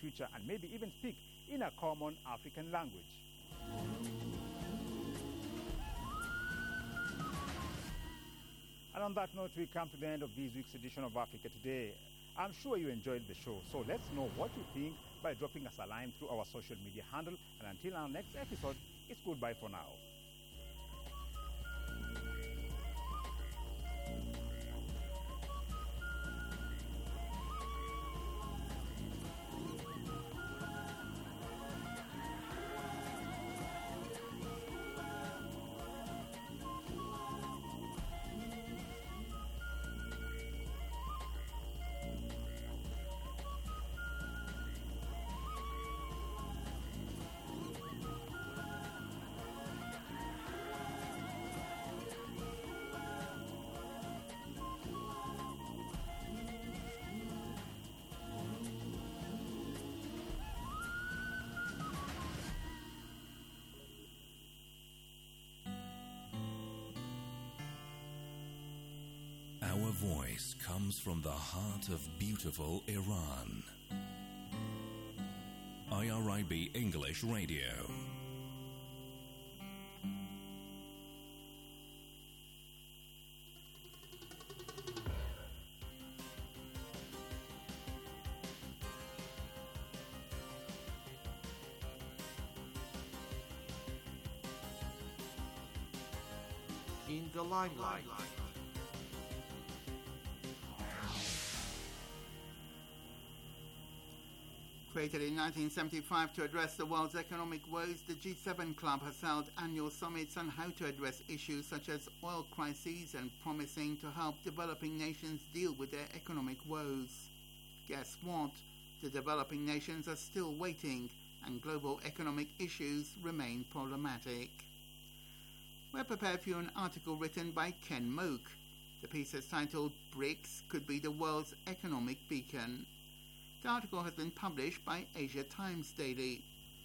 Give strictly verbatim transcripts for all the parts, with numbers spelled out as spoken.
future and maybe even speak in a common African language. And on that note, we come to the end of this week's edition of Africa Today. I'm sure you enjoyed the show, so let's know what you think by dropping us a line through our social media handle. And until our next episode, it's goodbye for now. Our voice comes from the heart of beautiful Iran. I R I B English Radio. In the limelight. Created in nineteen seventy-five to address the world's economic woes, the G seven Club has held annual summits on how to address issues such as oil crises and promising to help developing nations deal with their economic woes. Guess what? The developing nations are still waiting, and global economic issues remain problematic. We're prepared for you an article written by Ken Moak. The piece is titled BRICS Could Be the World's Economic Beacon. The article has been published by Asia Times Daily.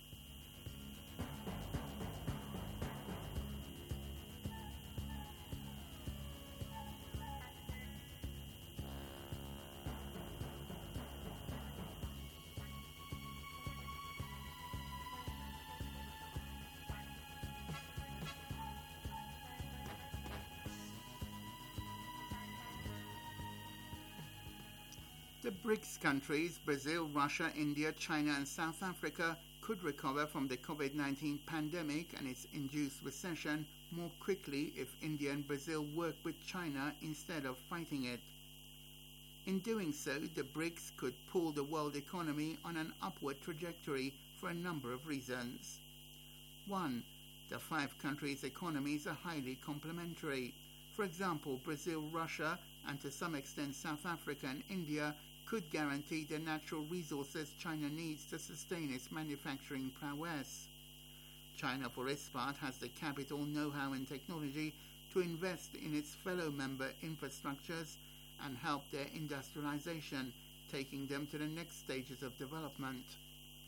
The BRICS countries, Brazil, Russia, India, China and South Africa, could recover from the COVID nineteen pandemic and its induced recession more quickly if India and Brazil work with China instead of fighting it. In doing so, the BRICS could pull the world economy on an upward trajectory for a number of reasons. One, the five countries' economies are highly complementary. For example, Brazil, Russia, and to some extent South Africa and India could guarantee the natural resources China needs to sustain its manufacturing prowess. China, for its part, has the capital, know-how and technology to invest in its fellow member infrastructures and help their industrialization, taking them to the next stages of development.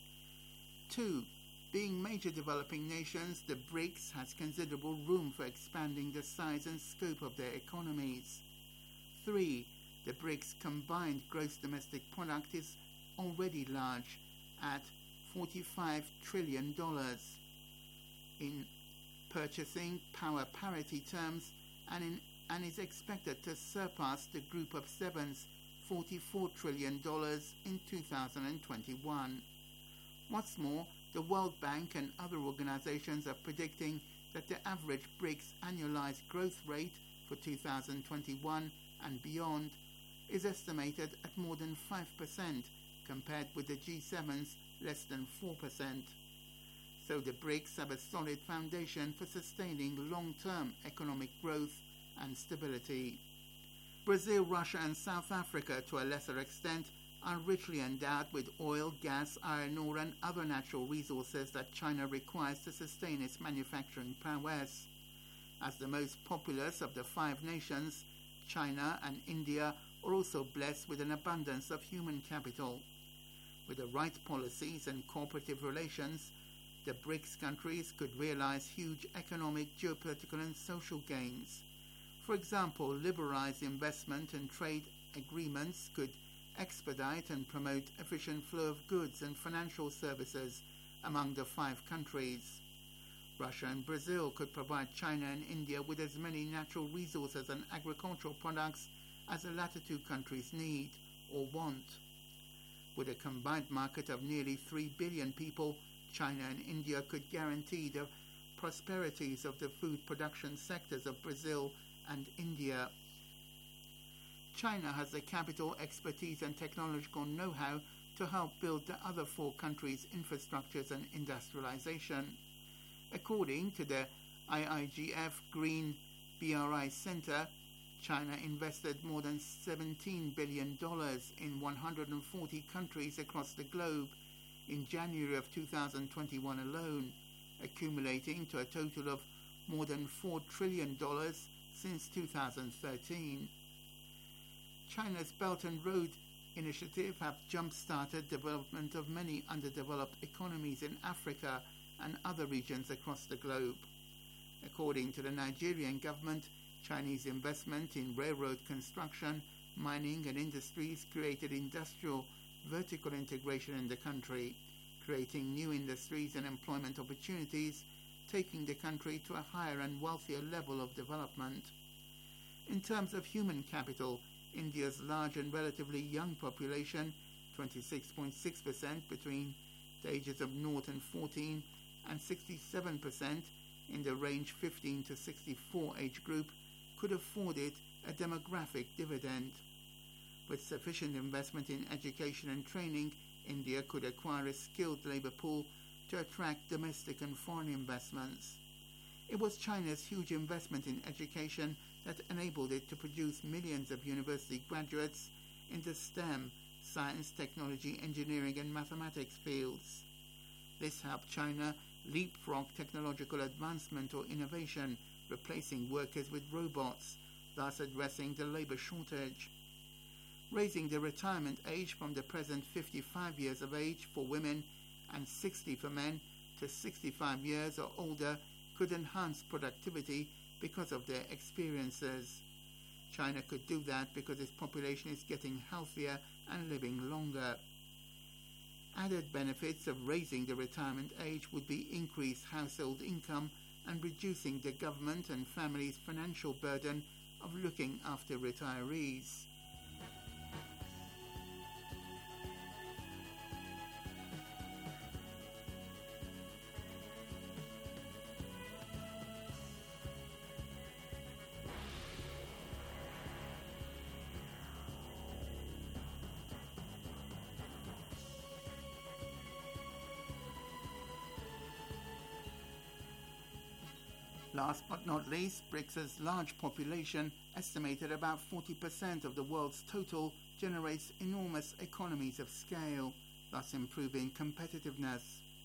Two, being major developing nations, the BRICS has considerable room for expanding the size and scope of their economies. Three, the BRICS combined gross domestic product is already large at forty-five trillion dollars in purchasing power parity terms and, in, and is expected to surpass the Group of Seven's forty-four trillion dollars in two thousand twenty-one. What's more, the World Bank and other organizations are predicting that the average BRICS annualized growth rate for two thousand twenty-one and beyond is estimated at more than five percent compared with the G seven's less than four percent. So the BRICS have a solid foundation for sustaining long-term economic growth and stability. Brazil, Russia and South Africa, to a lesser extent, are richly endowed with oil, gas, iron ore and other natural resources that China requires to sustain its manufacturing prowess. As the most populous of the five nations, China and India are also blessed with an abundance of human capital. With the right policies and cooperative relations, the BRICS countries could realize huge economic, geopolitical and social gains. For example, liberalized investment and trade agreements could expedite and promote efficient flow of goods and financial services among the five countries. Russia and Brazil could provide China and India with as many natural resources and agricultural products as the latter two countries need or want. With a combined market of nearly three billion people, China and India could guarantee the prosperities of the food production sectors of Brazil and India. China has the capital, expertise and technological know-how to help build the other four countries' infrastructures and industrialization. According to the I I G F Green B R I Center, China invested more than seventeen billion dollars in one hundred forty countries across the globe in January of two thousand twenty-one alone, accumulating to a total of more than four trillion dollars since two thousand thirteen. China's Belt and Road Initiative have jump-started development of many underdeveloped economies in Africa and other regions across the globe. According to the Nigerian government, Chinese investment in railroad construction, mining and industries created industrial vertical integration in the country, creating new industries and employment opportunities, taking the country to a higher and wealthier level of development. In terms of human capital, India's large and relatively young population, twenty-six point six percent between the ages of zero and fourteen and sixty-seven percent in the range fifteen to sixty-four age group, could afford it a demographic dividend. With sufficient investment in education and training, India could acquire a skilled labor pool to attract domestic and foreign investments. It was China's huge investment in education that enabled it to produce millions of university graduates in the STEM, science, technology, engineering and mathematics fields. This helped China leapfrog technological advancement or innovation, replacing workers with robots, thus addressing the labor shortage. Raising the retirement age from the present fifty-five years of age for women and sixty for men to sixty-five years or older could enhance productivity because of their experiences. China could do that because its population is getting healthier and living longer. Added benefits of raising the retirement age would be increased household income and reducing the government and families' financial burden of looking after retirees. Last but not least, BRICS's large population, estimated about forty percent of the world's total, generates enormous economies of scale, thus improving competitiveness.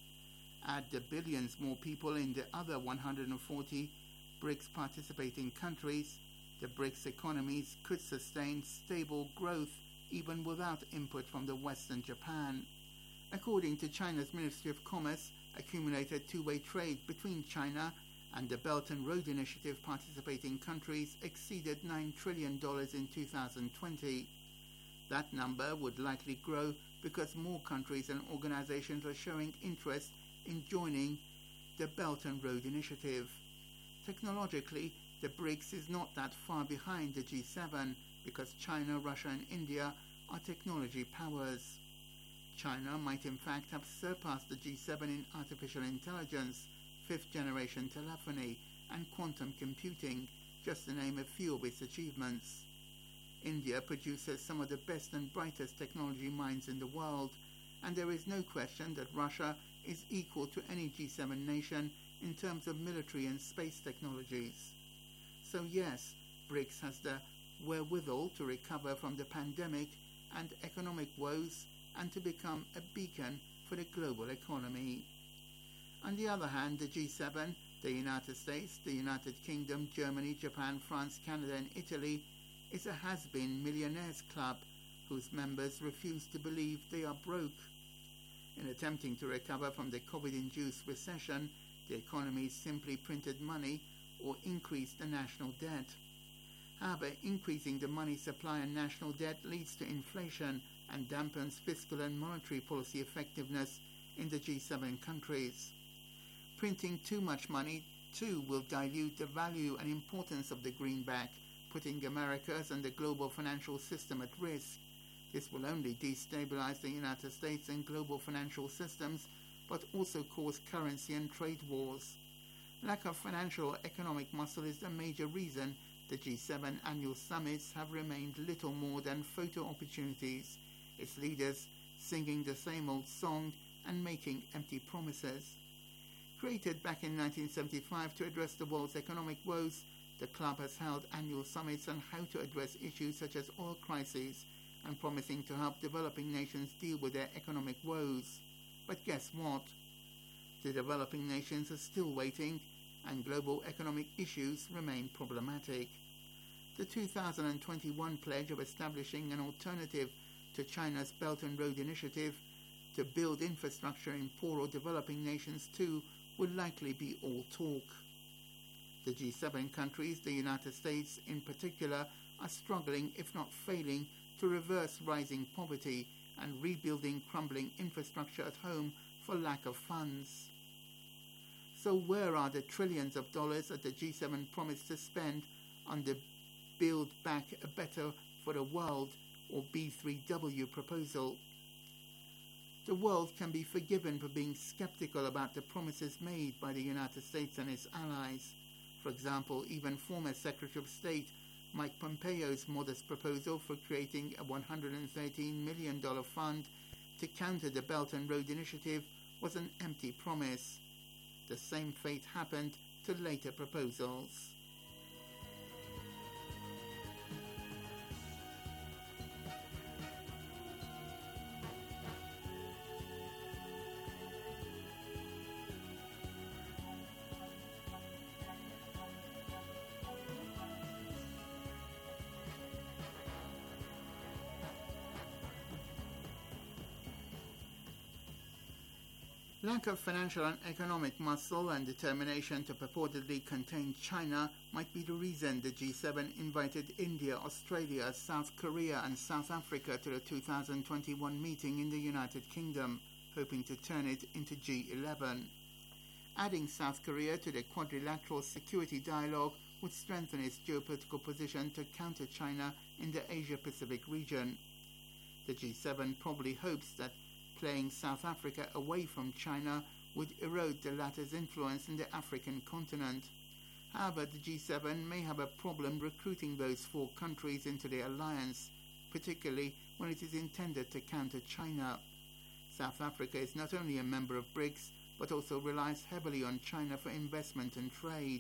Add the billions more people in the other one hundred forty BRICS participating countries, the BRICS economies could sustain stable growth even without input from the West and Japan. According to China's Ministry of Commerce, accumulated two-way trade between China and the Belt and Road Initiative participating countries exceeded nine trillion dollars in two thousand twenty. That number would likely grow because more countries and organizations are showing interest in joining the Belt and Road Initiative. Technologically, the BRICS is not that far behind the G seven because China, Russia and India are technology powers. China might in fact have surpassed the G seven in artificial intelligence, fifth-generation telephony, and quantum computing, just to name a few of its achievements. India produces some of the best and brightest technology minds in the world, and there is no question that Russia is equal to any G seven nation in terms of military and space technologies. So yes, BRICS has the wherewithal to recover from the pandemic and economic woes and to become a beacon for the global economy. On the other hand, the G seven, the United States, the United Kingdom, Germany, Japan, France, Canada and Italy, is a has-been millionaires club whose members refuse to believe they are broke. In attempting to recover from the COVID-induced recession, the economies simply printed money or increased the national debt. However, increasing the money supply and national debt leads to inflation and dampens fiscal and monetary policy effectiveness in the G seven countries. Printing too much money, too, will dilute the value and importance of the greenback, putting America's and the global financial system at risk. This will only destabilize the United States and global financial systems, but also cause currency and trade wars. Lack of financial or economic muscle is the major reason the G seven annual summits have remained little more than photo opportunities, its leaders singing the same old song and making empty promises. Created back in nineteen seventy-five to address the world's economic woes, the club has held annual summits on how to address issues such as oil crises and promising to help developing nations deal with their economic woes. But guess what? The developing nations are still waiting, and global economic issues remain problematic. The two thousand twenty-one pledge of establishing an alternative to China's Belt and Road Initiative to build infrastructure in poor or developing nations too will likely be all talk. The G seven countries, the United States in particular, are struggling, if not failing, to reverse rising poverty and rebuilding crumbling infrastructure at home for lack of funds. So where are the trillions of dollars that the G seven promised to spend on the Build Back a Better for the World, or B three W proposal? The world can be forgiven for being skeptical about the promises made by the United States and its allies. For example, even former Secretary of State Mike Pompeo's modest proposal for creating a one hundred thirteen million dollars fund to counter the Belt and Road Initiative was an empty promise. The same fate happened to later proposals. Lack of financial and economic muscle and determination to purportedly contain China might be the reason the G seven invited India, Australia, South Korea and South Africa to the two thousand twenty-one meeting in the United Kingdom, hoping to turn it into G eleven. Adding South Korea to the quadrilateral security dialogue would strengthen its geopolitical position to counter China in the Asia-Pacific region. The G seven probably hopes that playing South Africa away from China would erode the latter's influence in the African continent. However, the G seven may have a problem recruiting those four countries into the alliance, particularly when it is intended to counter China. South Africa is not only a member of BRICS, but also relies heavily on China for investment and trade.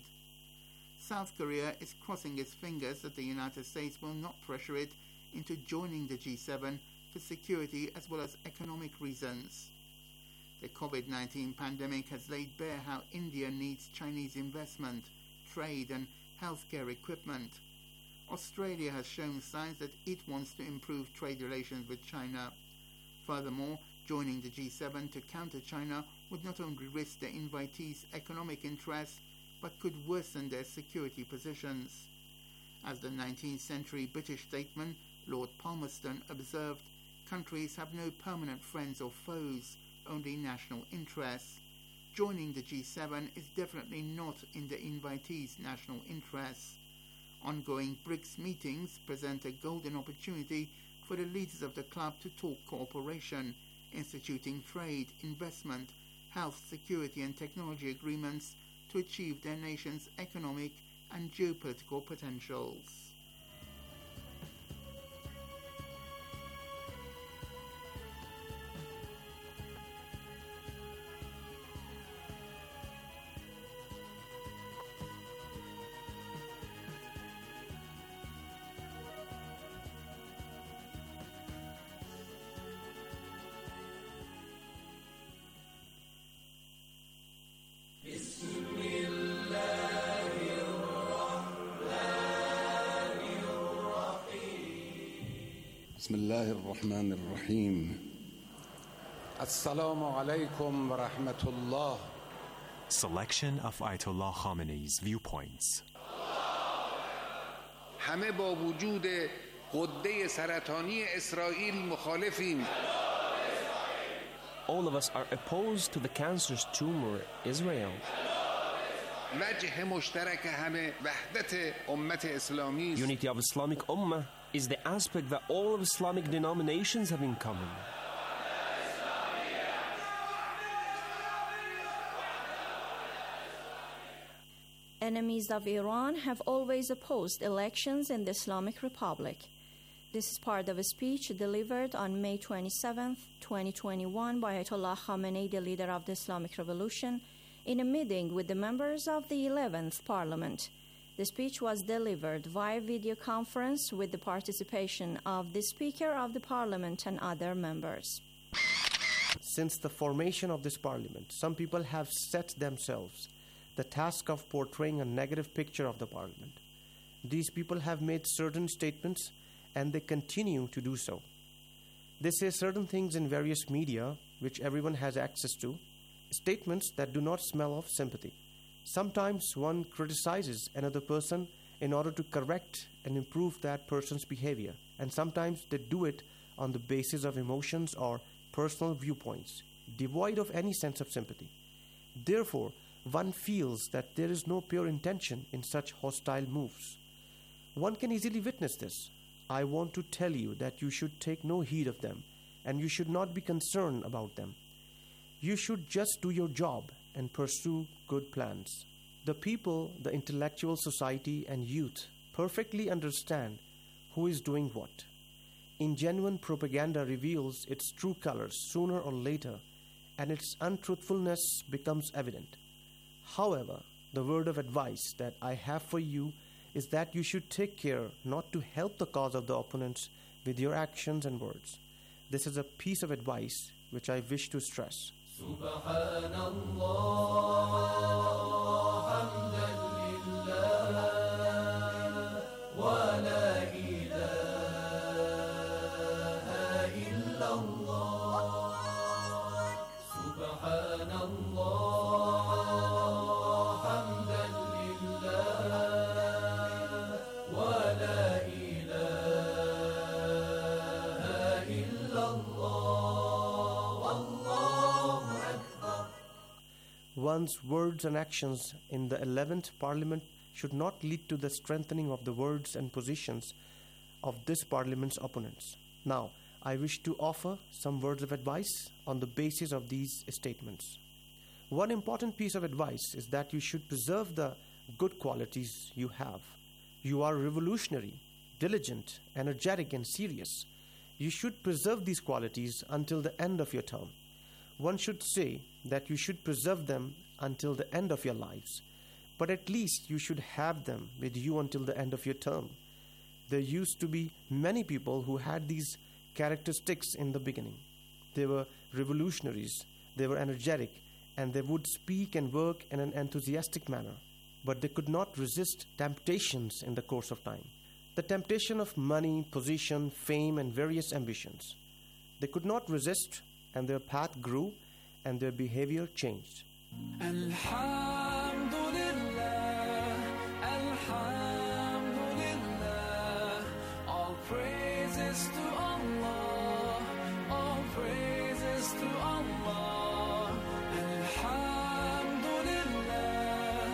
South Korea is crossing its fingers that the United States will not pressure it into joining the G seven for security as well as economic reasons. The COVID nineteen pandemic has laid bare how India needs Chinese investment, trade and healthcare equipment. Australia has shown signs that it wants to improve trade relations with China. Furthermore, joining the G seven to counter China would not only risk the invitees' economic interests, but could worsen their security positions. As the nineteenth century British statesman Lord Palmerston observed, countries have no permanent friends or foes, only national interests. Joining the G seven is definitely not in the invitees' national interests. Ongoing BRICS meetings present a golden opportunity for the leaders of the club to talk cooperation, instituting trade, investment, health, security and technology agreements to achieve their nation's economic and geopolitical potentials. بسم الله الرحمن الرحيم السلام عليكم ورحمة الله. Selection of Ayatollah Khamenei's viewpoints. همه با وجود غده سرطانی اسرائیل مخالفیم. All of us are opposed to the cancerous tumor Israel. وجه مشترک همه وحدت امت اسلامی. Unity of Islamic Ummah is the aspect that all of Islamic denominations have in common. Enemies of Iran have always opposed elections in the Islamic Republic. This is part of a speech delivered on May twenty-seventh, twenty twenty-one by Ayatollah Khamenei, the leader of the Islamic Revolution, in a meeting with the members of the eleventh Parliament. The speech was delivered via video conference with the participation of the Speaker of the Parliament and other members. Since the formation of this Parliament, some people have set themselves the task of portraying a negative picture of the Parliament. These people have made certain statements and they continue to do so. They say certain things in various media which everyone has access to, statements that do not smell of sympathy. Sometimes one criticizes another person in order to correct and improve that person's behavior, and sometimes they do it on the basis of emotions or personal viewpoints, devoid of any sense of sympathy. Therefore, one feels that there is no pure intention in such hostile moves. One can easily witness this. I want to tell you that you should take no heed of them, and you should not be concerned about them. You should just do your job and pursue good plans. The people, the intellectual society, and youth perfectly understand who is doing what. Ingenuine propaganda reveals its true colors sooner or later, and its untruthfulness becomes evident. However, the word of advice that I have for you is that you should take care not to help the cause of the opponents with your actions and words. This is a piece of advice which I wish to stress. One's words and actions in the eleventh Parliament should not lead to the strengthening of the words and positions of this Parliament's opponents. Now, I wish to offer some words of advice on the basis of these statements. One important piece of advice is that you should preserve the good qualities you have. You are revolutionary, diligent, energetic, and serious. You should preserve these qualities until the end of your term. One should say that you should preserve them until the end of your lives, but at least you should have them with you until the end of your term. There used to be many people who had these characteristics in the beginning. They were revolutionaries, they were energetic, and they would speak and work in an enthusiastic manner, but they could not resist temptations in the course of time. The temptation of money, position, fame, and various ambitions. They could not resist, and their path grew and their behavior changed. Alhamdulillah, Alhamdulillah, all praises to Allah, all praises to Allah. Alhamdulillah,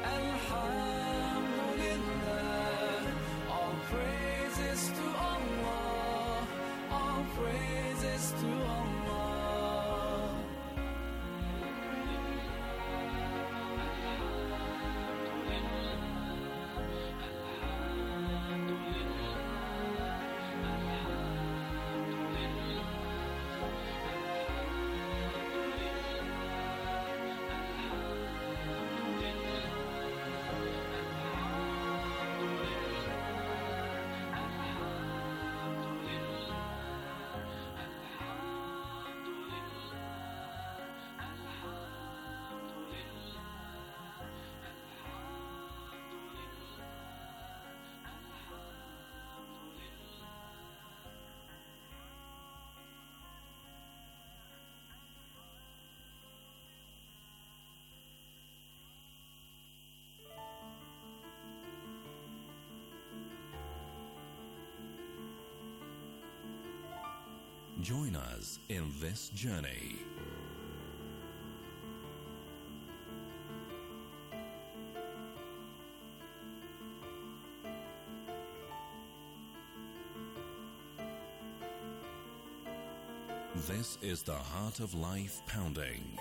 Alhamdulillah, all praises to Allah, all praises to Allah. Join us in this journey. This is the Heart of Life Pounding.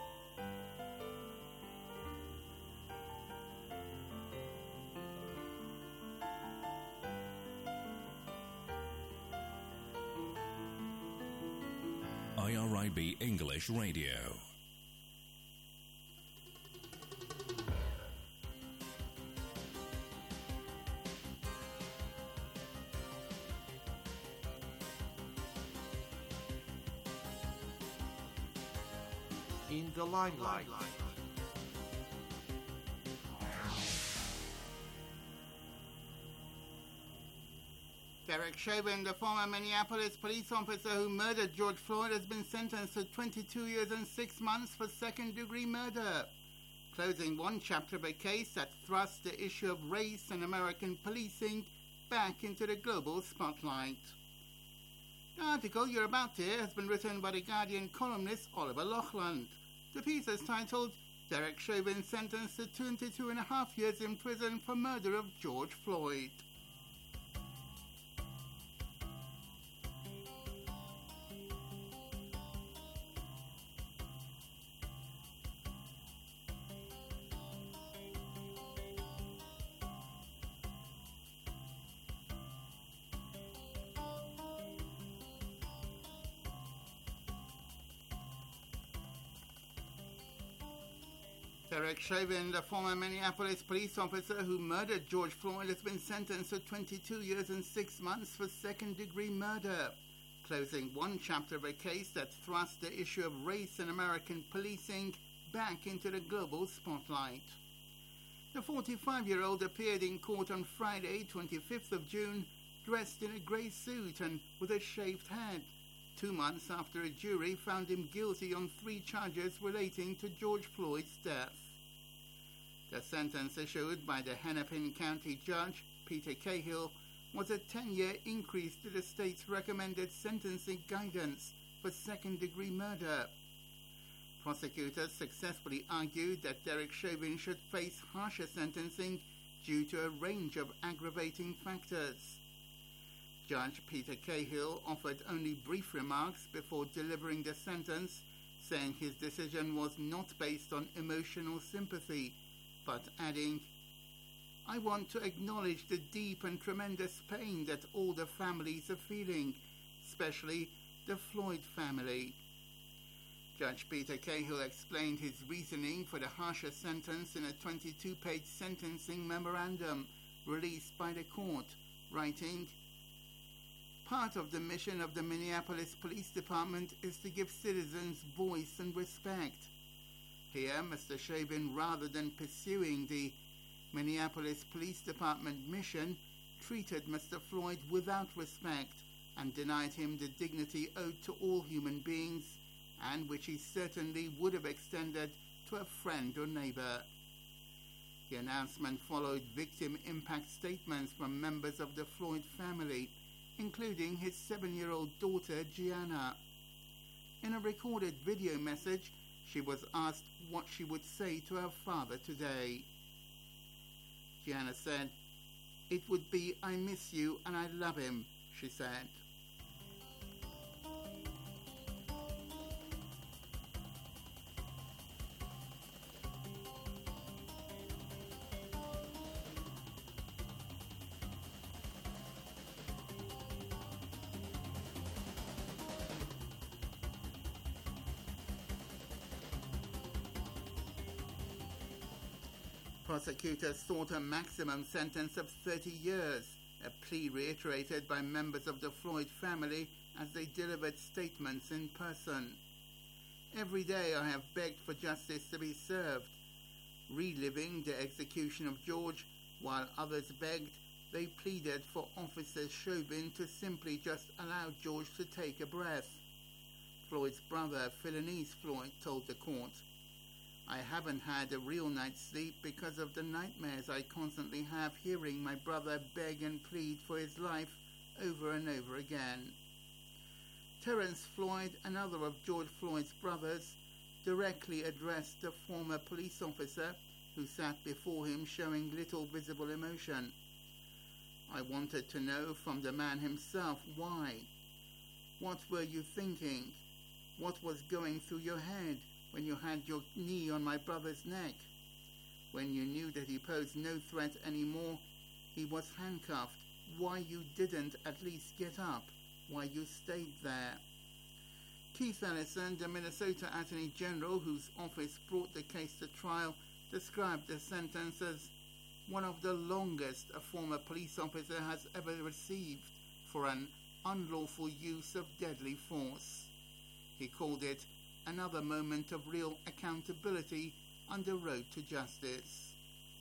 I R I B English Radio. In the limelight. Derek Chauvin, the former Minneapolis police officer who murdered George Floyd, has been sentenced to twenty-two years and six months for second-degree murder, closing one chapter of a case that thrust the issue of race and American policing back into the global spotlight. The article you're about to hear has been written by The Guardian columnist Oliver Loughland. The piece is titled, Derek Chauvin sentenced to twenty-two and a half years in prison for murder of George Floyd. Derek Chauvin, the former Minneapolis police officer who murdered George Floyd, has been sentenced to twenty-two years and six months for second-degree murder, closing one chapter of a case that thrust the issue of race and American policing back into the global spotlight. The forty-five-year-old appeared in court on Friday, twenty-fifth of June, dressed in a grey suit and with a shaved head, two months after a jury found him guilty on three charges relating to George Floyd's death. The sentence issued by the Hennepin County Judge, Peter Cahill, was a ten-year increase to the state's recommended sentencing guidance for second-degree murder. Prosecutors successfully argued that Derek Chauvin should face harsher sentencing due to a range of aggravating factors. Judge Peter Cahill offered only brief remarks before delivering the sentence, saying his decision was not based on emotional sympathy, but adding, "I want to acknowledge the deep and tremendous pain that all the families are feeling, especially the Floyd family." Judge Peter Cahill explained his reasoning for the harsher sentence in a twenty-two page sentencing memorandum released by the court, writing, "Part of the mission of the Minneapolis Police Department is to give citizens voice and respect. Here, Mister Chauvin, rather than pursuing the Minneapolis Police Department mission, treated Mister Floyd without respect and denied him the dignity owed to all human beings, and which he certainly would have extended to a friend or neighbor." The announcement followed victim impact statements from members of the Floyd family, including his seven-year-old daughter, Gianna. In a recorded video message, she was asked what she would say to her father today. Gianna said, "It would be, I miss you and I love him," she said. Prosecutors sought a maximum sentence of thirty years, a plea reiterated by members of the Floyd family as they delivered statements in person. "Every day I have begged for justice to be served." Reliving the execution of George, while others begged, they pleaded for Officer Chauvin to simply just allow George to take a breath. Floyd's brother, Philanese Floyd, told the court, "I haven't had a real night's sleep because of the nightmares I constantly have hearing my brother beg and plead for his life over and over again." Terence Floyd, another of George Floyd's brothers, directly addressed the former police officer who sat before him showing little visible emotion. I wanted to know from the man himself why. What were you thinking? What was going through your head when you had your knee on my brother's neck? When you knew that he posed no threat anymore, he was handcuffed. Why you didn't at least get up? Why you stayed there? Keith Ellison, the Minnesota Attorney General, whose office brought the case to trial, described the sentence as one of the longest a former police officer has ever received for an unlawful use of deadly force. He called it another moment of real accountability on the road to justice.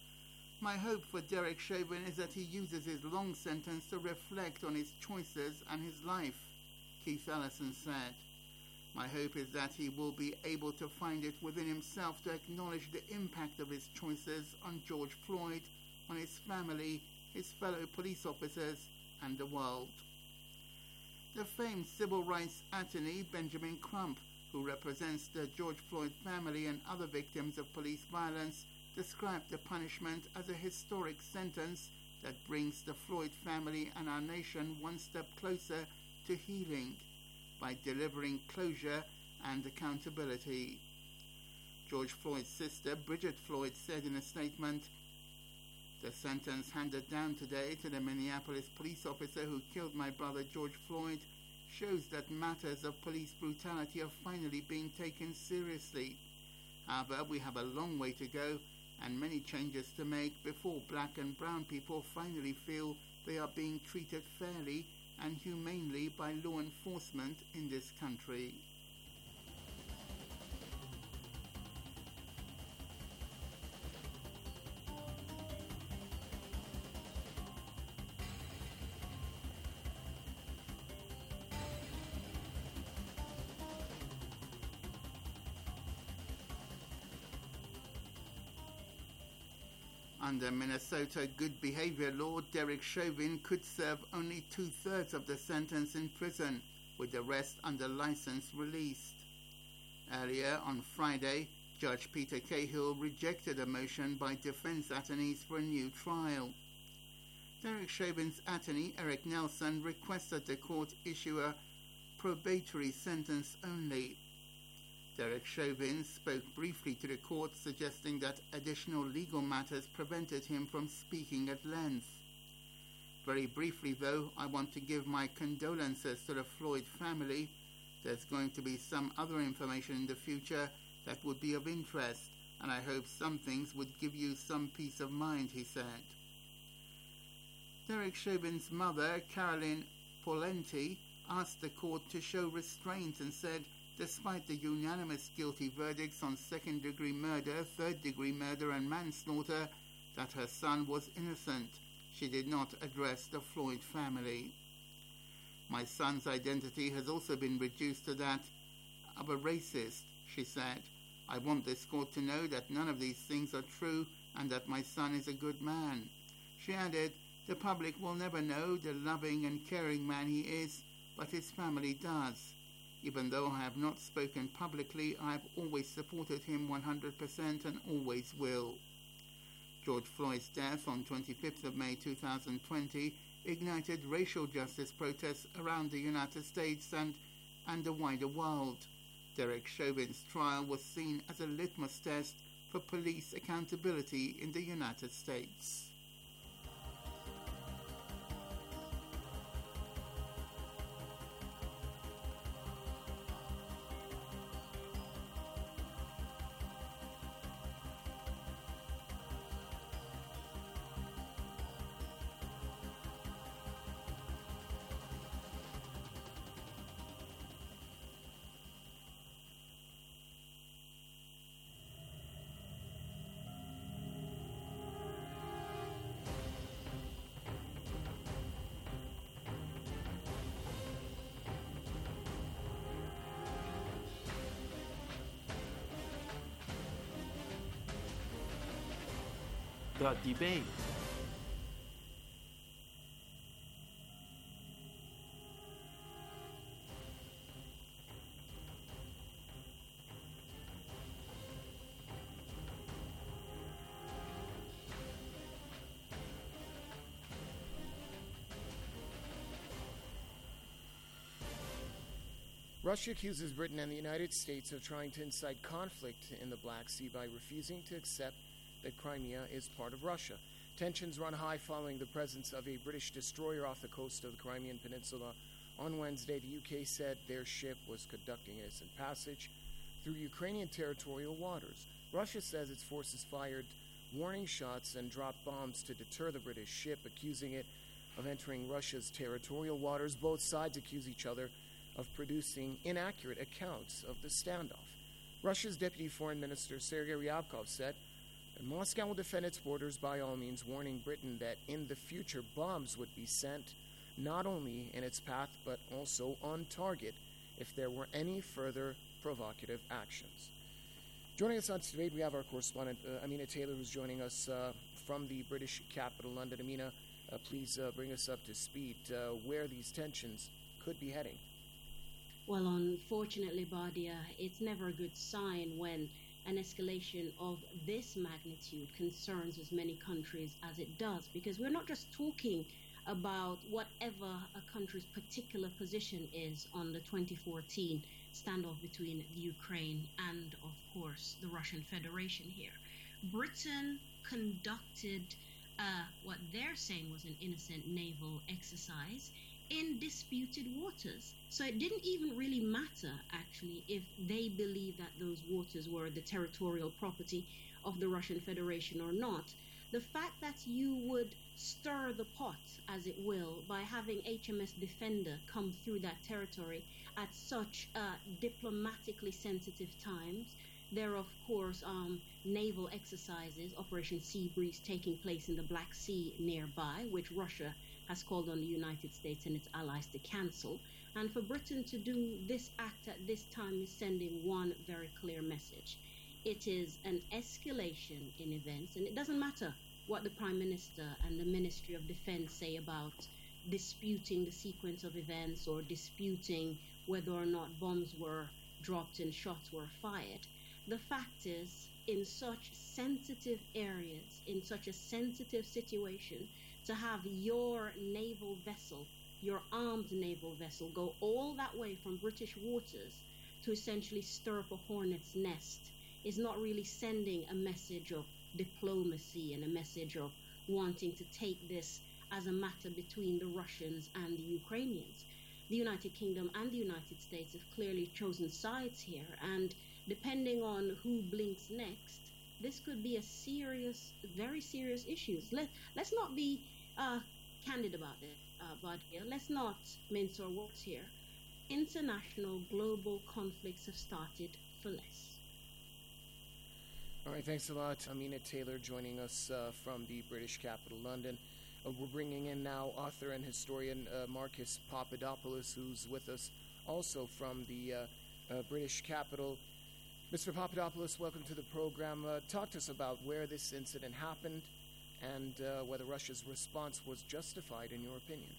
My hope for Derek Chauvin is that he uses his long sentence to reflect on his choices and his life, Keith Ellison said. My hope is that he will be able to find it within himself to acknowledge the impact of his choices on George Floyd, on his family, his fellow police officers, and the world. The famed civil rights attorney Benjamin Crump, who represents the George Floyd family and other victims of police violence, described the punishment as a historic sentence that brings the Floyd family and our nation one step closer to healing by delivering closure and accountability. George Floyd's sister, Bridget Floyd, said in a statement, "The sentence handed down today to the Minneapolis police officer who killed my brother George Floyd shows that matters of police brutality are finally being taken seriously. However, we have a long way to go and many changes to make before black and brown people finally feel they are being treated fairly and humanely by law enforcement in this country." Under Minnesota good behavior law, Derek Chauvin could serve only two-thirds of the sentence in prison, with the rest under license released. Earlier on Friday, Judge Peter Cahill rejected a motion by defense attorneys for a new trial. Derek Chauvin's attorney, Eric Nelson, requested the court issue a probatory sentence only. Derek Chauvin spoke briefly to the court, suggesting that additional legal matters prevented him from speaking at length. Very briefly, though, I want to give my condolences to the Floyd family. There's going to be some other information in the future that would be of interest, and I hope some things would give you some peace of mind, he said. Derek Chauvin's mother, Carolyn Polenti, asked the court to show restraint and said, despite the unanimous guilty verdicts on second-degree murder, third-degree murder and manslaughter, that her son was innocent. She did not address the Floyd family. My son's identity has also been reduced to that of a racist, she said. I want this court to know that none of these things are true and that my son is a good man. She added, the public will never know the loving and caring man he is, but his family does. Even though I have not spoken publicly, I have always supported him one hundred percent and always will. George Floyd's death on twenty-fifth of May two thousand twenty ignited racial justice protests around the United States and, and the wider world. Derek Chauvin's trial was seen as a litmus test for police accountability in the United States. The debate. Russia accuses Britain and the United States of trying to incite conflict in the Black Sea by refusing to accept that Crimea is part of Russia. Tensions run high following the presence of a British destroyer off the coast of the Crimean Peninsula. On Wednesday, the U K said their ship was conducting innocent passage through Ukrainian territorial waters. Russia says its forces fired warning shots and dropped bombs to deter the British ship, accusing it of entering Russia's territorial waters. Both sides accuse each other of producing inaccurate accounts of the standoff. Russia's Deputy Foreign Minister Sergei Ryabkov said that Moscow will defend its borders by all means, warning Britain that in the future bombs would be sent not only in its path but also on target if there were any further provocative actions. Joining us on today, we have our correspondent uh, Amina Taylor, who's joining us uh, from the British capital, London. Amina, uh, please uh, bring us up to speed uh, where these tensions could be heading. Well, unfortunately, Badia, it's never a good sign when an escalation of this magnitude concerns as many countries as it does, because we're not just talking about whatever a country's particular position is on the twenty fourteen standoff between the Ukraine and, of course, the Russian Federation here. Britain conducted uh, what they're saying was an innocent naval exercise in disputed waters. So it didn't even really matter, actually, if they believed that those waters were the territorial property of the Russian Federation or not. The fact that you would stir the pot, as it will, by having H M S Defender come through that territory at such uh, diplomatically sensitive times. There are, of course, um, naval exercises, Operation Sea Breeze, taking place in the Black Sea nearby, which Russia has called on the United States and its allies to cancel. And for Britain to do this act at this time is sending one very clear message. It is an escalation in events, and it doesn't matter what the Prime Minister and the Ministry of Defense say about disputing the sequence of events or disputing whether or not bombs were dropped and shots were fired. The fact is, in such sensitive areas, in such a sensitive situation, to have your naval vessel, your armed naval vessel, go all that way from British waters to essentially stir up a hornet's nest is not really sending a message of diplomacy and a message of wanting to take this as a matter between the Russians and the Ukrainians. The United Kingdom and the United States have clearly chosen sides here, and depending on who blinks next, this could be a serious, very serious issue. Let, let's not be uh, candid about it, uh, but here, let's not mince our words here. International global conflicts have started for less. All right, thanks a lot. Amina Taylor joining us uh, from the British capital, London. Uh, we're bringing in now author and historian uh, Marcus Papadopoulos, who's with us also from the uh, uh, British capital. Mister Papadopoulos, welcome to the program. Uh, talk to us about where this incident happened and uh, whether Russia's response was justified, in your opinion.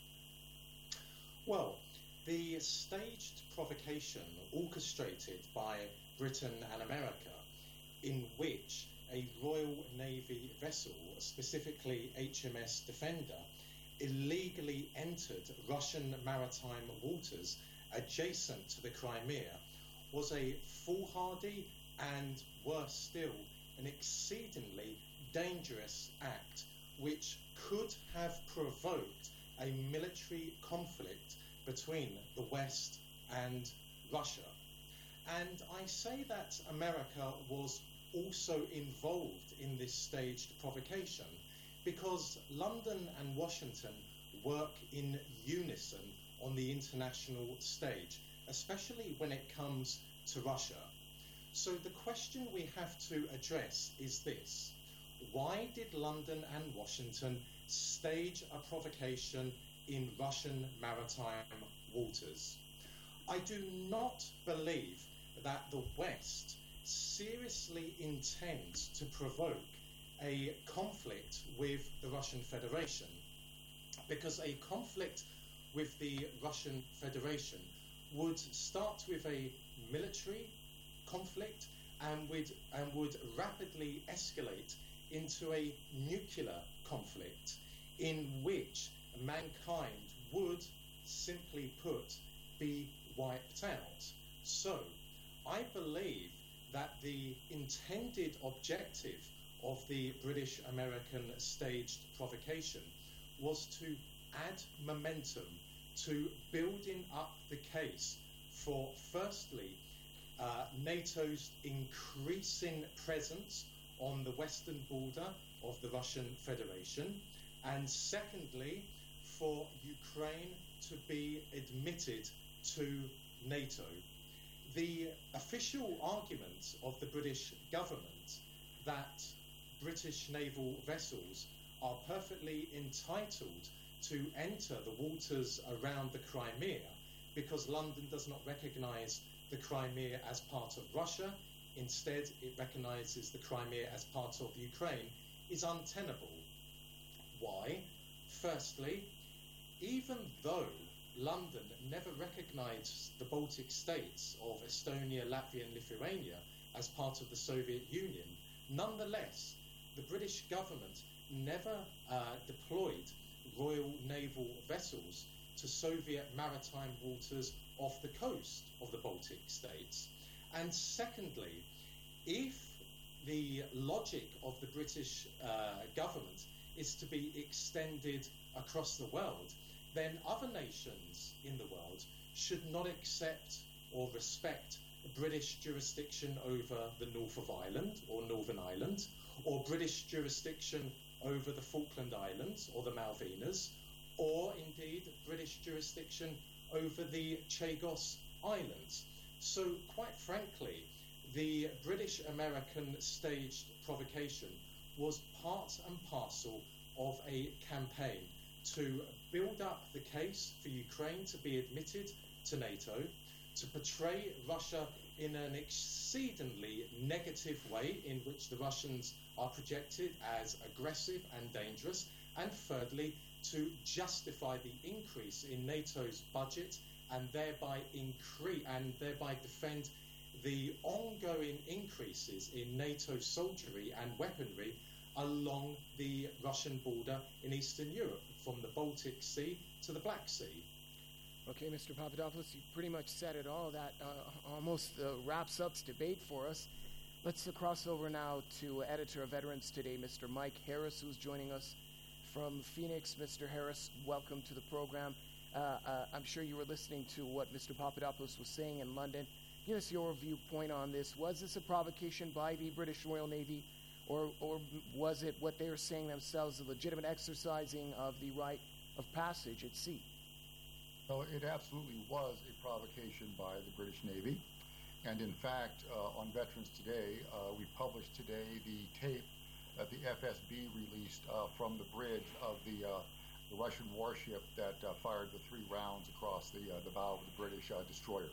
Well, the staged provocation orchestrated by Britain and America, in which a Royal Navy vessel, specifically H M S Defender, illegally entered Russian maritime waters adjacent to the Crimea, was a foolhardy and, worse still, an exceedingly dangerous act which could have provoked a military conflict between the West and Russia. And I say that America was also involved in this staged provocation because London and Washington work in unison on the international stage, especially when it comes to Russia. So the question we have to address is this: why did London and Washington stage a provocation in Russian maritime waters? I do not believe that the West seriously intends to provoke a conflict with the Russian Federation, because a conflict with the Russian Federation would start with a military conflict and would, and would rapidly escalate into a nuclear conflict in which mankind would, simply put, be wiped out. So I believe that the intended objective of the British-American staged provocation was to add momentum to building up the case for, firstly, uh, NATO's increasing presence on the western border of the Russian Federation, and secondly, for Ukraine to be admitted to NATO. The official argument of the British government that British naval vessels are perfectly entitled to enter the waters around the Crimea because London does not recognise the Crimea as part of Russia, instead it recognises the Crimea as part of Ukraine, is untenable. Why? Firstly, even though London never recognised the Baltic states of Estonia, Latvia and Lithuania as part of the Soviet Union, nonetheless, the British government never uh, deployed Royal Naval vessels to Soviet maritime waters off the coast of the Baltic states. And secondly, if the logic of the British uh, government is to be extended across the world, then other nations in the world should not accept or respect British jurisdiction over the north of Ireland or Northern Ireland, or British jurisdiction over the Falkland Islands or the Malvinas, or indeed British jurisdiction over the Chagos Islands. So quite frankly, the British-American staged provocation was part and parcel of a campaign to build up the case for Ukraine to be admitted to NATO, to portray Russia in an exceedingly negative way in which the Russians are projected as aggressive and dangerous, and thirdly, to justify the increase in NATO's budget and thereby increase and thereby defend the ongoing increases in NATO soldiery and weaponry along the Russian border in Eastern Europe, from the Baltic Sea to the Black Sea. Okay, Mister Papadopoulos, you pretty much said it all. That uh, almost uh, wraps up this debate for us. Let's uh, cross over now to editor of Veterans Today, Mister Mike Harris, who's joining us from Phoenix. Mister Harris, welcome to the program. Uh, uh, I'm sure you were listening to what Mister Papadopoulos was saying in London. Give us your viewpoint on this. Was this a provocation by the British Royal Navy, or, or was it what they were saying themselves, a legitimate exercising of the right of passage at sea? Well, it absolutely was a provocation by the British Navy. And in fact, uh, on Veterans Today, uh, we published today the tape that the F S B released uh, from the bridge of the, uh, the Russian warship that uh, fired the three rounds across the, uh, the bow of the British uh, destroyer.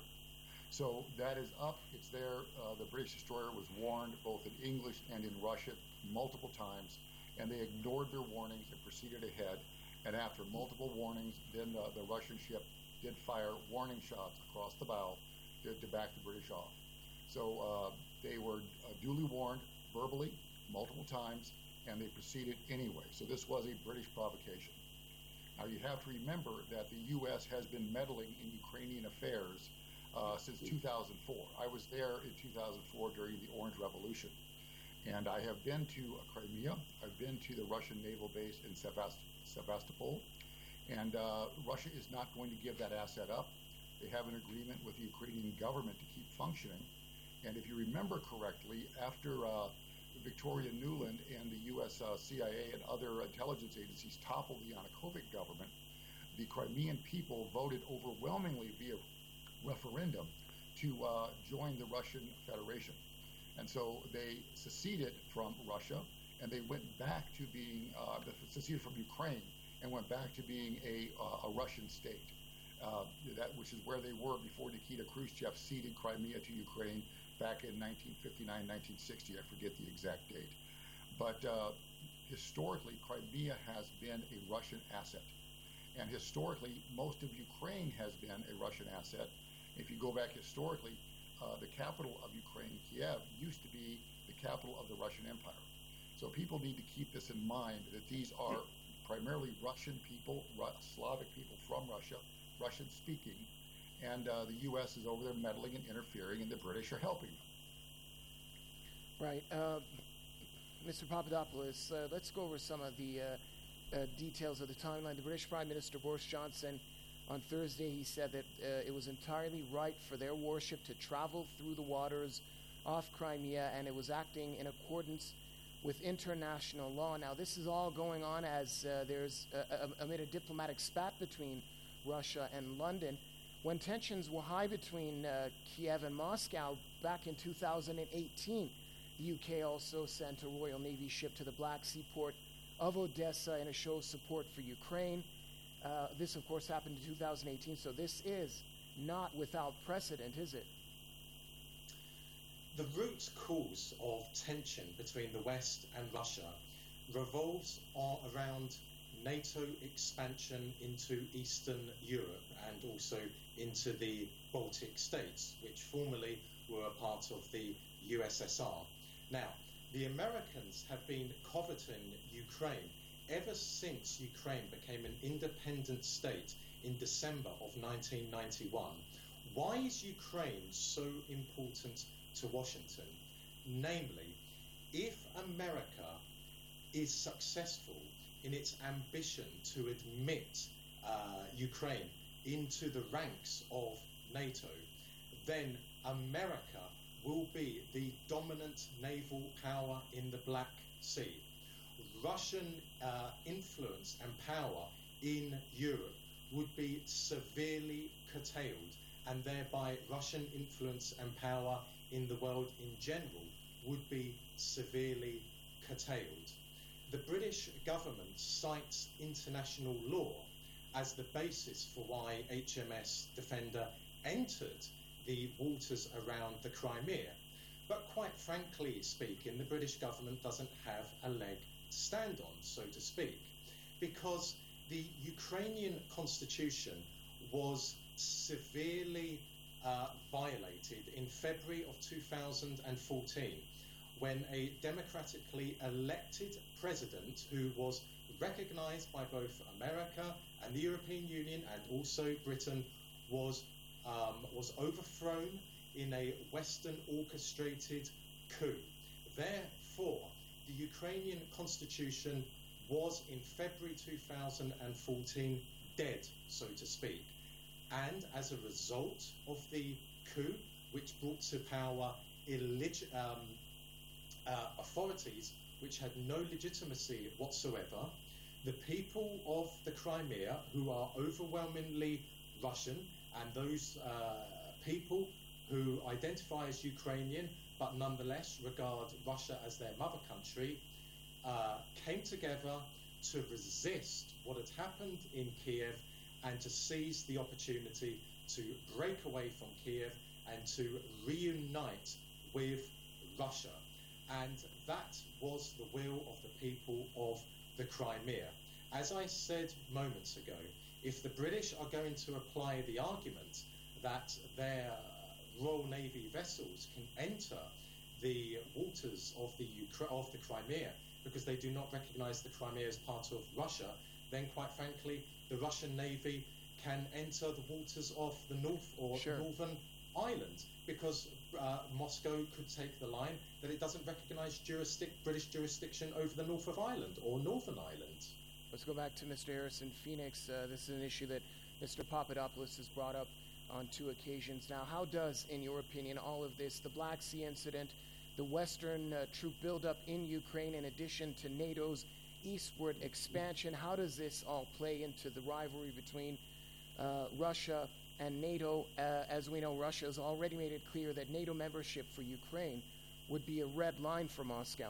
So that is up, it's there. Uh, the British destroyer was warned both in English and in Russian multiple times, and they ignored their warnings and proceeded ahead. And after multiple warnings, then uh, the Russian ship did fire warning shots across the bow to, to back the British off. So uh, they were uh, duly warned verbally multiple times, and they proceeded anyway. So this was a British provocation. Now you have to remember that the U S has been meddling in Ukrainian affairs uh, since two thousand four. I was there in two thousand four during the Orange Revolution. And I have been to uh, Crimea. I've been to the Russian naval base in Sevast Sevastopol. And uh, Russia is not going to give that asset up. They have an agreement with the Ukrainian government to keep functioning. And if you remember correctly, after uh, Victoria Nuland and the U S uh, C I A and other intelligence agencies toppled the Yanukovych government, the Crimean people voted overwhelmingly via referendum to uh, join the Russian Federation. And so they seceded from Russia, and they went back to being, uh, seceded from Ukraine, and went back to being a, uh, a Russian state, uh, that which is where they were before Nikita Khrushchev ceded Crimea to Ukraine back in nineteen fifty-nine, nineteen sixty, I forget the exact date. But uh, historically, Crimea has been a Russian asset. And historically, most of Ukraine has been a Russian asset. If you go back historically, uh, the capital of Ukraine, Kiev, used to be the capital of the Russian Empire. So people need to keep this in mind, that these are primarily Russian people, Slavic people from Russia, Russian speaking, and uh, the U S is over there meddling and interfering, and the British are helping them. Right. Uh, Mister Papadopoulos, uh, let's go over some of the uh, uh, details of the timeline. The British Prime Minister Boris Johnson, on Thursday, he said that uh, it was entirely right for their warship to travel through the waters off Crimea, and it was acting in accordance with international law. Now, this is all going on as uh, there's uh, amid a diplomatic spat between Russia and London. When tensions were high between uh, Kiev and Moscow back in two thousand eighteen, the U K also sent a Royal Navy ship to the Black Sea port of Odessa in a show of support for Ukraine. Uh, this, of course, happened in two thousand eighteen, so this is not without precedent, is it? The root cause of tension between the West and Russia revolves on, around NATO expansion into Eastern Europe and also into the Baltic states, which formerly were a part of the U S S R. Now, the Americans have been coveting Ukraine ever since Ukraine became an independent state in December of nineteen ninety-one. Why is Ukraine so important to Washington? Namely, if America is successful in its ambition to admit uh, Ukraine into the ranks of NATO, then America will be the dominant naval power in the Black Sea. Russian uh, influence and power in Europe would be severely curtailed, and thereby Russian influence and power in the world in general would be severely curtailed. The British government cites international law as the basis for why H M S Defender entered the waters around the Crimea. But quite frankly speaking, the British government doesn't have a leg to stand on, so to speak, because the Ukrainian constitution was severely uh, violated in February of two thousand fourteen when a democratically elected president who was recognized by both America and the European Union and also Britain was um, was overthrown in a Western orchestrated coup. Therefore, the Ukrainian constitution was in February two thousand fourteen dead, so to speak. And as a result of the coup, which brought to power illeg- um, uh, authorities which had no legitimacy whatsoever, the people of the Crimea, who are overwhelmingly Russian, and those uh, people who identify as Ukrainian but nonetheless regard Russia as their mother country, uh, came together to resist what had happened in Kiev and to seize the opportunity to break away from Kiev and to reunite with Russia. And that was the will of the people of the Crimea. As I said moments ago, if the British are going to apply the argument that their Royal Navy vessels can enter the waters of the Ukra- of the Crimea because they do not recognize the Crimea as part of Russia, then quite frankly, the Russian Navy can enter the waters of the North or Sure. Northern Ireland because uh, Moscow could take the line that it doesn't recognize jurisdic- British jurisdiction over the North of Ireland or Northern Ireland. Let's go back to Mister Harrison Phoenix. Uh, this is an issue that Mister Papadopoulos has brought up on two occasions now. How does, in your opinion, all of this, the Black Sea incident, the Western uh, troop buildup in Ukraine, in addition to NATO's eastward expansion, how does this all play into the rivalry between uh, Russia and NATO? Uh, as we know, Russia has already made it clear that NATO membership for Ukraine would be a red line for Moscow.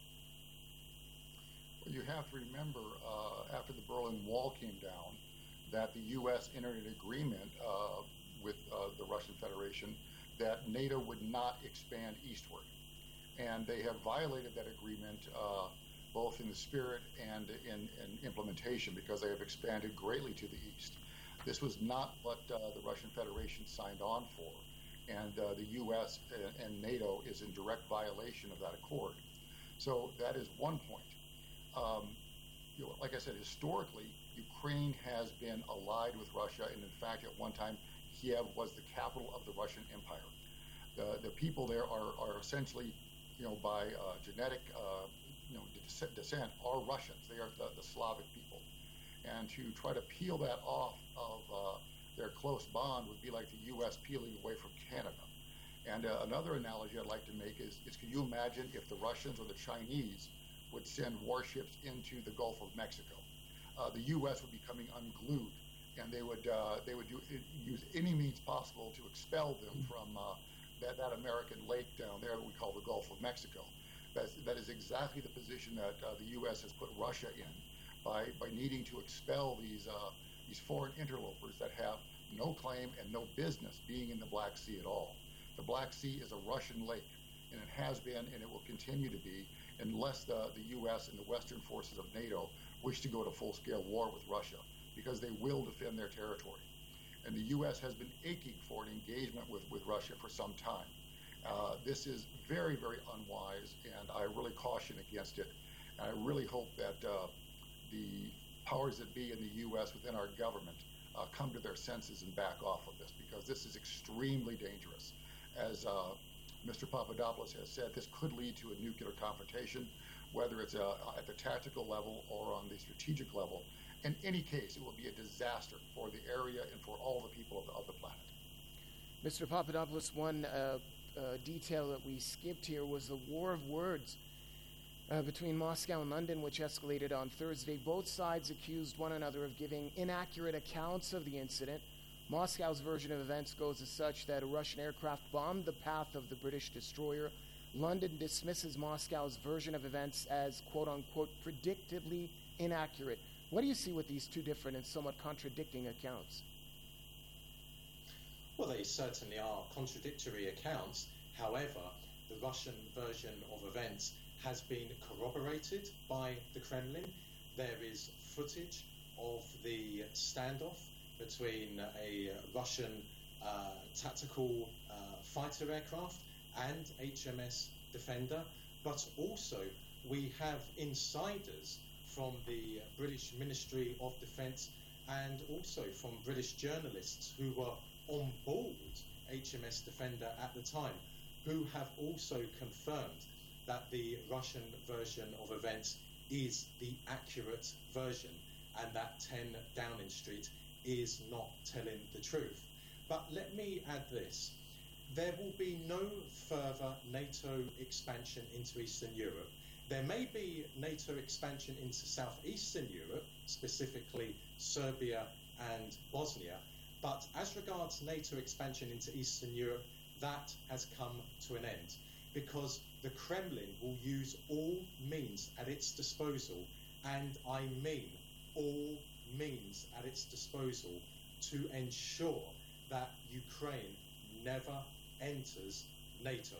Well, you have to remember, uh, after the Berlin Wall came down, that the U S entered an agreement uh, with uh, the Russian Federation that NATO would not expand eastward. And they have violated that agreement uh, both in the spirit and in, in implementation because they have expanded greatly to the east. This was not what uh, the Russian Federation signed on for. And uh, the U S and NATO is in direct violation of that accord. So that is one point. Um, you know, like I said, historically, Ukraine has been allied with Russia, and in fact, at one time, Kiev was the capital of the Russian Empire. The, the people there are, are essentially, you know, by uh, genetic uh, you know, descent are Russians. They are the, the Slavic people. And to try to peel that off of uh, their close bond would be like the U S peeling away from Canada. And uh, another analogy I'd like to make is, is can you imagine if the Russians or the Chinese would send warships into the Gulf of Mexico? Uh, the U S would be coming unglued, and they would uh, they would do, use any means possible to expel them from uh, that, that American lake down there that we call the Gulf of Mexico. That's, that is exactly the position that uh, the U S has put Russia in by, by needing to expel these, uh, these foreign interlopers that have no claim and no business being in the Black Sea at all. The Black Sea is a Russian lake, and it has been and it will continue to be unless the, the U S and the Western forces of NATO wish to go to full-scale war with Russia, because they will defend their territory. And the U S has been aching for an engagement with, with Russia for some time. Uh, this is very, very unwise, and I really caution against it. And I really hope that uh, the powers that be in the U S within our government uh, come to their senses and back off of this, because this is extremely dangerous. As uh, Mister Papadopoulos has said, this could lead to a nuclear confrontation, whether it's uh, at the tactical level or on the strategic level. In any case, it will be a disaster for the area and for all the people of the, of the planet. Mister Papadopoulos, one uh, uh, detail that we skipped here was the war of words uh, between Moscow and London, which escalated on Thursday. Both sides accused one another of giving inaccurate accounts of the incident. Moscow's version of events goes as such that a Russian aircraft bombed the path of the British destroyer. London dismisses Moscow's version of events as, quote-unquote, predictably inaccurate. What do you see with these two different and somewhat contradicting accounts? Well, they certainly are contradictory accounts. However, the Russian version of events has been corroborated by the Kremlin. There is footage of the standoff between a Russian uh, tactical uh, fighter aircraft and H M S Defender, but also we have insiders from the British Ministry of Defence and also from British journalists who were on board H M S Defender at the time, who have also confirmed that the Russian version of events is the accurate version and that ten Downing Street is not telling the truth. But let me add this. There will be no further NATO expansion into Eastern Europe. There may be NATO expansion into southeastern Europe, specifically Serbia and Bosnia, but as regards NATO expansion into Eastern Europe, that has come to an end, because the Kremlin will use all means at its disposal, and I mean all means at its disposal, to ensure that Ukraine never enters NATO,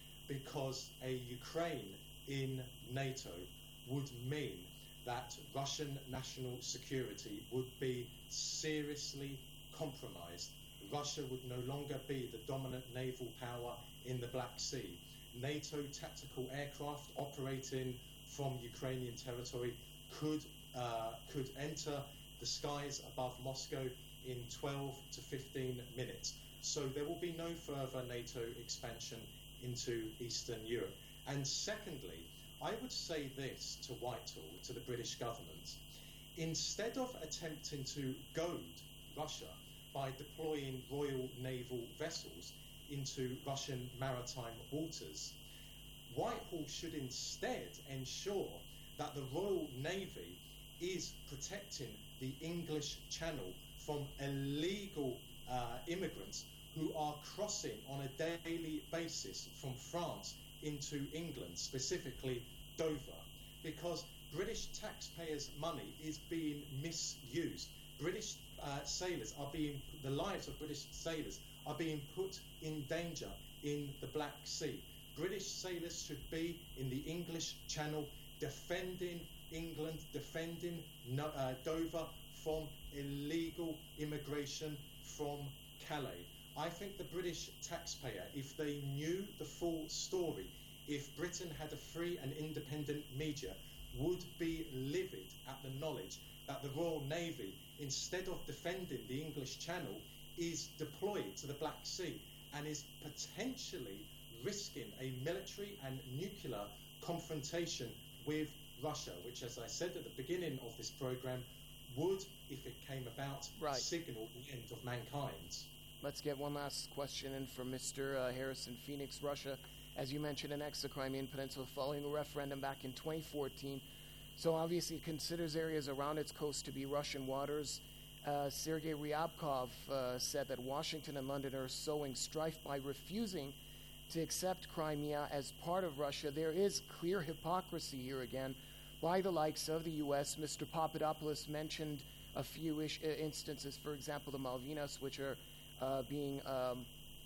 because a Ukraine in NATO would mean that Russian national security would be seriously compromised. Russia would no longer be the dominant naval power in the Black Sea. NATO tactical aircraft operating from Ukrainian territory could uh, could enter the skies above Moscow in twelve to fifteen minutes. So there will be no further NATO expansion into Eastern Europe. And secondly, I would say this to Whitehall, to the British government. Instead of attempting to goad Russia by deploying Royal Naval vessels into Russian maritime waters, Whitehall should instead ensure that the Royal Navy is protecting the English Channel from illegal uh, immigrants who are crossing on a daily basis from France into England, specifically Dover, because British taxpayers' money is being misused. British uh, sailors are being, the lives of British sailors are being put in danger in the Black Sea. British sailors should be in the English Channel defending England, defending no, uh, Dover from illegal immigration from Calais. I think the British taxpayer, if they knew the full story, if Britain had a free and independent media, would be livid at the knowledge that the Royal Navy, instead of defending the English Channel, is deployed to the Black Sea and is potentially risking a military and nuclear confrontation with Russia, which, as I said at the beginning of this program, would, if it came about, right. signal the end of mankind. Let's get one last question in from Mister Uh, Harrison. Phoenix, Russia, as you mentioned, annexed the Crimean Peninsula following a referendum back in twenty fourteen. So obviously it considers areas around its coast to be Russian waters. Uh, Sergei Ryabkov uh, said that Washington and London are sowing strife by refusing to accept Crimea as part of Russia. There is clear hypocrisy here again by the likes of the U S. Mister Papadopoulos mentioned a few ish, uh, instances, for example, the Malvinas, which are uh, being um,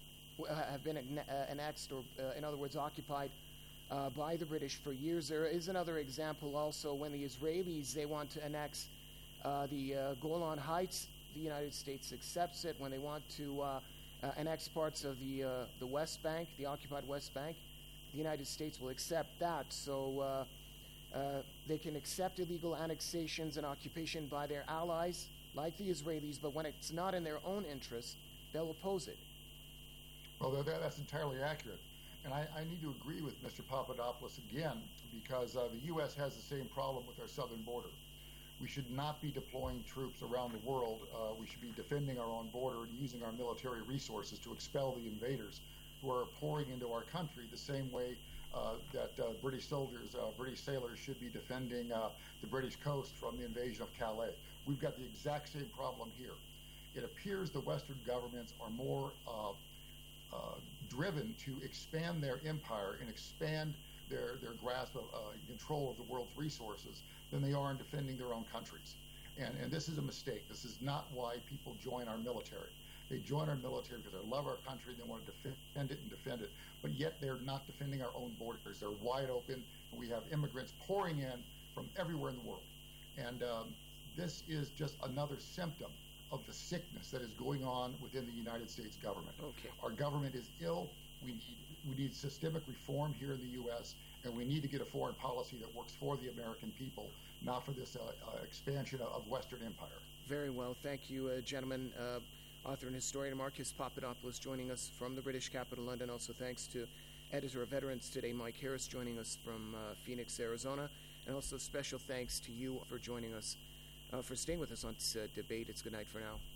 have been annexed, or uh, in other words, occupied uh, by the British for years. There is another example also when the Israelis, they want to annex uh, the uh, Golan Heights. The United States accepts it. When they want to uh, uh, annex parts of the uh, the West Bank, the occupied West Bank, the United States will accept that. So uh, uh, they can accept illegal annexations and occupation by their allies, like the Israelis, but when it's not in their own interest, they'll oppose it. Well, that, that's entirely accurate. And I, I need to agree with Mister Papadopoulos again, because uh, the U S has the same problem with our southern border. We should not be deploying troops around the world. Uh, we should be defending our own border and using our military resources to expel the invaders who are pouring into our country the same way uh, that uh, British soldiers, uh, British sailors should be defending uh, the British coast from the invasion of Calais. We've got the exact same problem here. It appears the Western governments are more uh, uh, driven to expand their empire and expand their, their grasp of uh, control of the world's resources than they are in defending their own countries. And, and this is a mistake. This is not why people join our military. They join our military because they love our country, they want to defend it and defend it, but yet they're not defending our own borders. They're wide open, and we have immigrants pouring in from everywhere in the world. And um, this is just another symptom of the sickness that is going on within the United States government. Okay. Our government is ill. We need we need systemic reform here in the U S, and we need to get a foreign policy that works for the American people, not for this uh, uh, expansion of Western empire. Very well. Thank you, uh, gentlemen. Uh, author and historian Marcus Papadopoulos joining us from the British capital, London. Also thanks to editor of Veterans Today, Mike Harris, joining us from uh, Phoenix, Arizona. And also special thanks to you for joining us, uh, for staying with us on this uh, debate. It's good night for now.